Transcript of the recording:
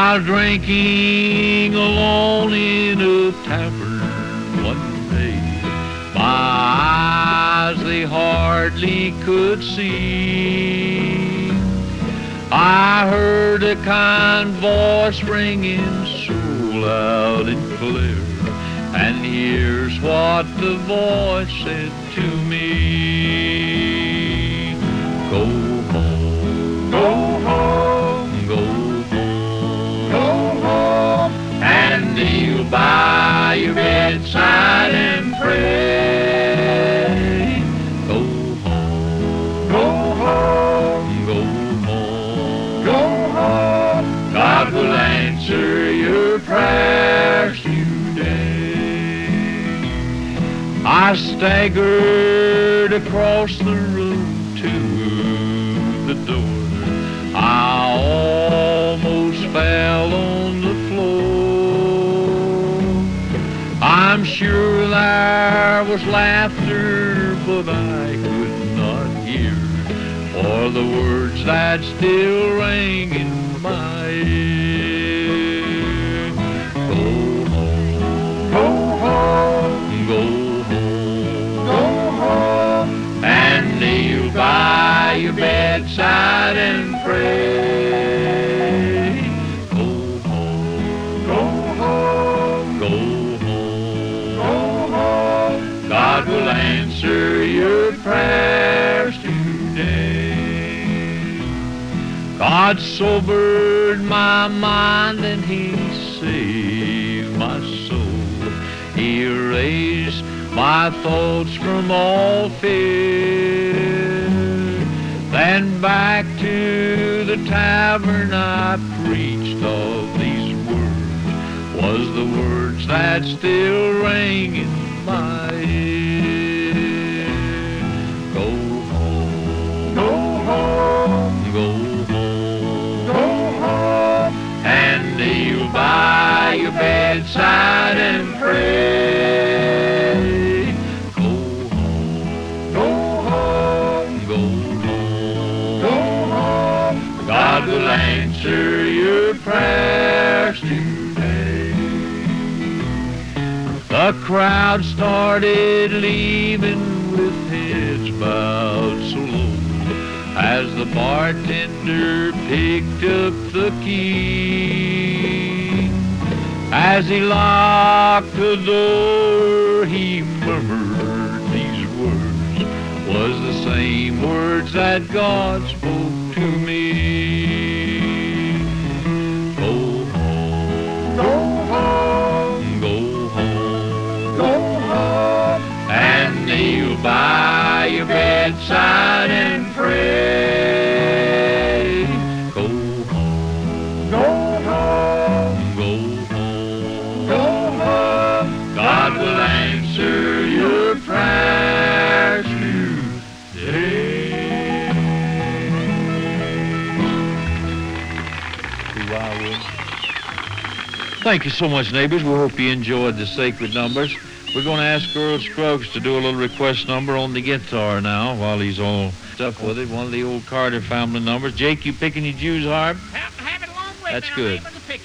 While drinking alone in a tavern one day, my eyes they hardly could see. I heard a kind voice ringing so loud and clear, and here's what the voice said to me. Go home, go home, go home, go home, and kneel by your bedside and pray. Go home, go home, go home, go home. God will answer your prayers today. I staggered across the room to the door. I almost fell on the floor. I'm sure there was laughter, but I could not hear, for the words that still rang in my ear. Go home, go home, go home, go home, and kneel by your bedside and pray. Go home, go home, go home, go home. God will answer your prayers today. God sobered my mind and He saved my soul. He erased my thoughts from all fear. Then back to the tavern I preached of these words, was the words that still rang in my ear. Go home, go home, go home, go home, and kneel by your bedside and pray. Go home, go home, go home, go home. God will answer your prayers today. The crowd started leaving with heads bowed so low, as the bartender picked up the key. As he locked the door, he murmured these words, was the same words that God spoke to me. Go home, go home, go home, go home, and kneel by your bedside and pray. Go home, go home, go home, go home. God will answer your prayers today. Thank you so much, neighbors. We hope you enjoyed the sacred numbers. We're going to ask Earl Scruggs to do a little request number on the guitar now while he's all stuff with it. One of the old Carter family numbers. Jake, you picking your Jews harp? Have it along with That's me, good. neighbors.